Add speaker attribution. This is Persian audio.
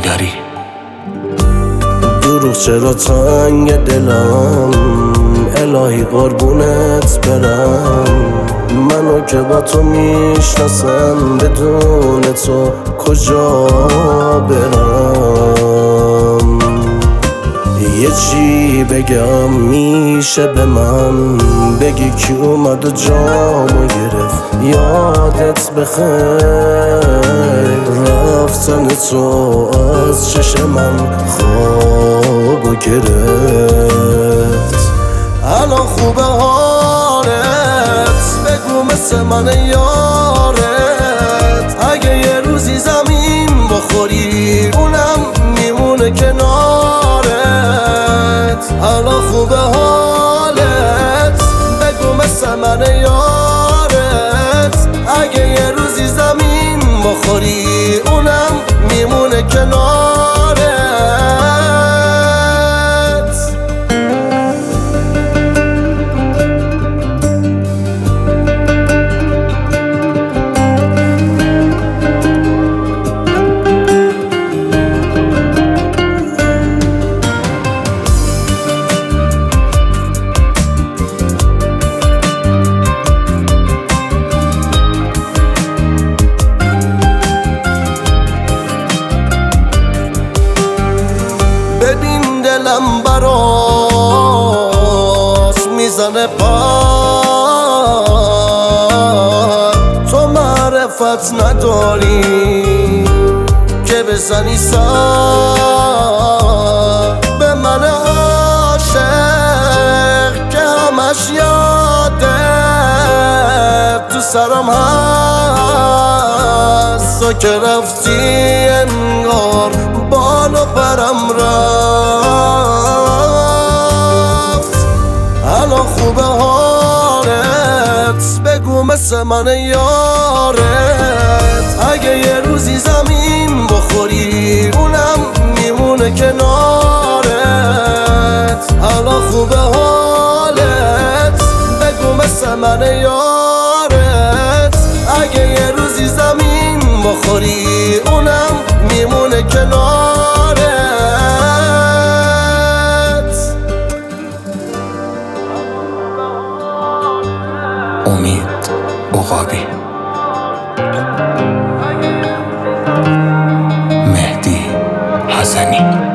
Speaker 1: هیدری.
Speaker 2: دروغ چرا تنگ دلم، الهی قربونت برم. منو که با تو میشناسم، بدون تو کجا برم؟ یه چی بگم میشه به من بگی کی اومد و جامو گرفت؟ یادت بخیر رفتن تو از چش من خوابو گرفت. الان خوبه حالت، بگو مثل من یارت. اگه یه روزی زمین بخوری اونم میمونه کنارت. الان خوبه حالت، بگو مثل من یارت. اگه یه روزی زمین بخوری اونم میمونه کنارت. ببین دلم براس میزنه پر، تو معرفت نداری که بزنی سر به من عاشق که همش یادت تو سرم هست. تو که رفتی انگار بال و پرم رفت. الان خوبه حالت، بگو مثل من یارت. اگه یه روزی زمین بخوری اونم میمونه کنارت. الان خوبه حالت، بگو مثل من یارت. اگه یه روزی زمین بخوری اونم میمونه کنارت.
Speaker 1: امید عقابی، مهدی حسنی.